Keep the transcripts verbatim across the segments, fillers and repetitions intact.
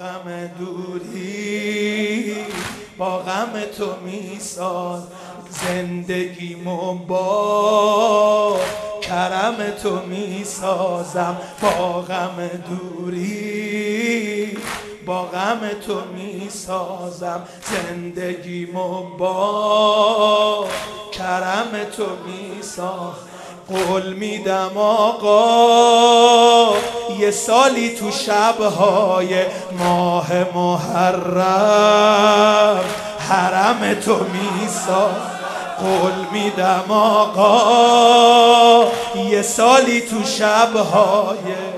غم دوری با غم تو میساز زندگیمو با کرم تو میسازم. با غم دوری با غم تو میسازم زندگیمو با کرم تو میسازم. قول میدم آقا یه سالی تو شبهای ماه محرم حرم تو میسازم. قول میدم آقا یه سالی تو شبهای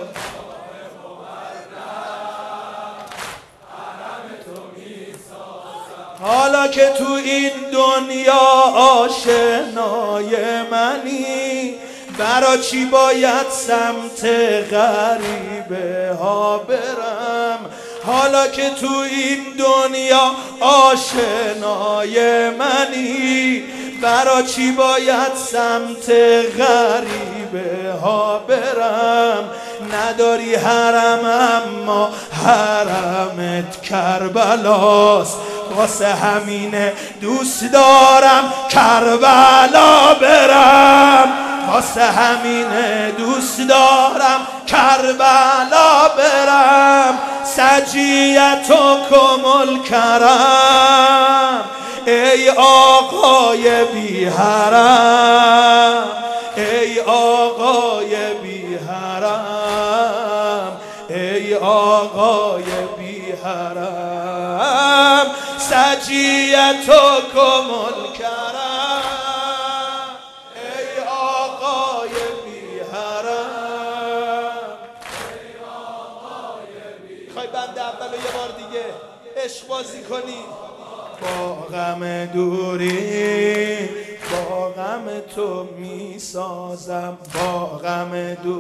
حالا که تو این دنیا آشنای منی برا چی باید سمت غریبه ها برم؟ حالا که تو این دنیا آشنای منی برا چی باید سمت غریبه ها برم؟ نداری حرم اما حرمت کربلاست واسه همینه دوست دارم کربلا برم. واسه همینه دوست دارم کربلا برم. سجیت و کمل کرم ای آقای بی حرم ای آقای بی حرم ای آقای بی حرم. سجیت و کمل کرم ای آقای بی حرم ای آقای بی حرم. خواهی بند اولو یه بار دیگه عشق بازی کنی. با غم دوری با غم تو میسازم. با غم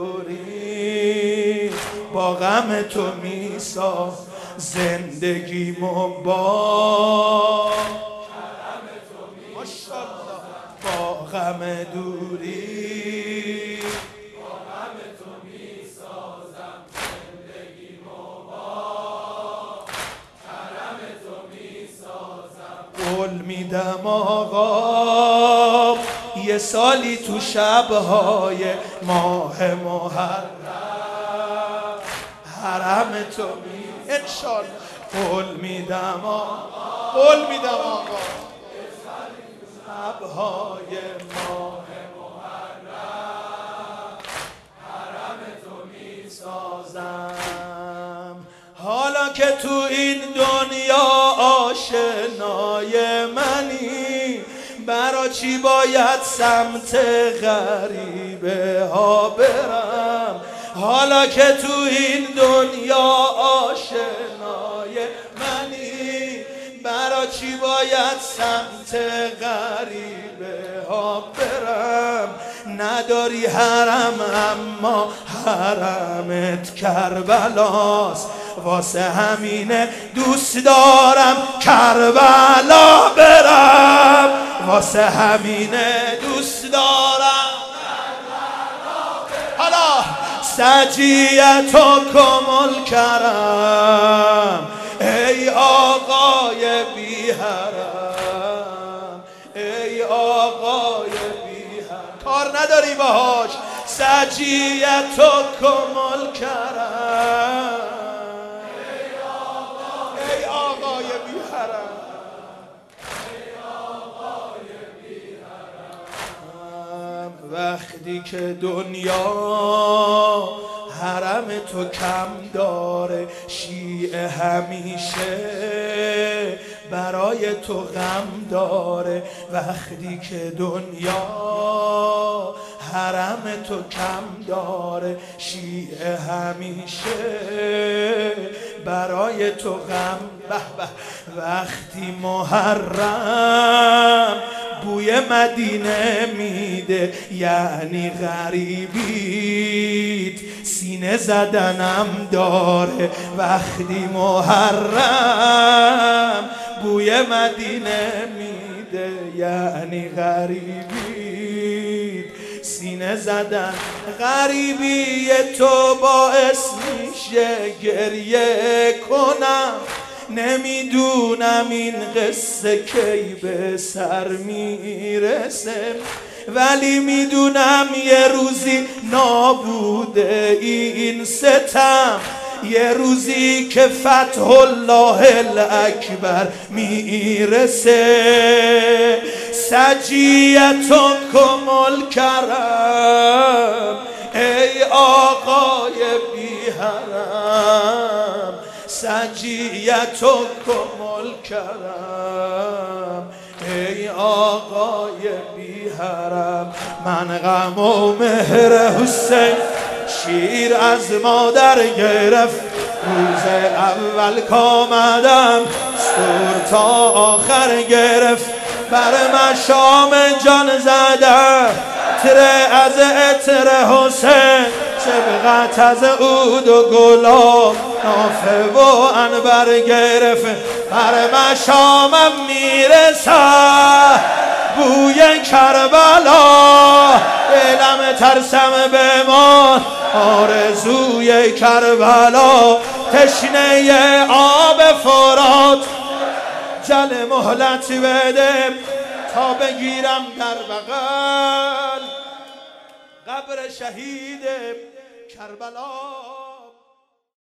دوری با غم تو میسازم زندگیمو با کرم تو میسازم. با غم دوری با غم تو میسازم زندگیمو با کرم تو میسازم. قول میدم آقا یه سالی تو شبهای ماه محرم حرم تو می انشالله. قول میدم آقا قول میدم آقا یه سالی تو شبهای ماه محرم حرم تو میسازم. حالا که تو این دنیا آشنای منی برا چی باید سمت غریبه ها برم؟ حالا که تو این دنیا آشنای منی برا چی باید سمت غریبه ها برم؟ نداری حرم اما حرمت کربلاست واسه همینه دوست دارم کربلا برم. واسه همینه دوست دارم کربلا برم. حالا سجیت و کمل کرم ای آقای بی حرم ای آقای بی حرم. کار نداری باهاش. سجیت و کمل کرم ای آقای بی حرم ای آقای بی حرم. وقتی که دنیا حرم تو کم داره شیعه همیشه برای تو غم داره. وقتی که دنیا حرم تو کم داره شیعه همیشه برای تو غم به به. وقتی محرم بوی مدینه میده یعنی غریبیت سینه زدنم داره. وقتی محرم بوی مدینه میده یعنی غریبیت سینه زدن. غریبی تو باعث میشه گریه کنم، نمیدونم این قصه کی به سر میرسه، ولی میدونم یه روزی نابوده این ستم، یه روزی که فتح الله الاکبر میرسه. سجیتکم الکرم ای آقای بی حرم، سجیتکم الکرم ای آقای بی حرم. من غم و مهر حسین شیر از مادر گرفت، روز اول کامدم سور تا آخر گرفت، بر مشام جان زده تره از عطر حسین، سبقت از عود و گلاب نافه و عنبر گرفت، بر مشامم میرسه بوی کربلا، دلم ترسم بمان آرزوی کربلا، تشنه آب فرات جل مهلت بده تا بگیرم در بغل قبر شهید کربلا.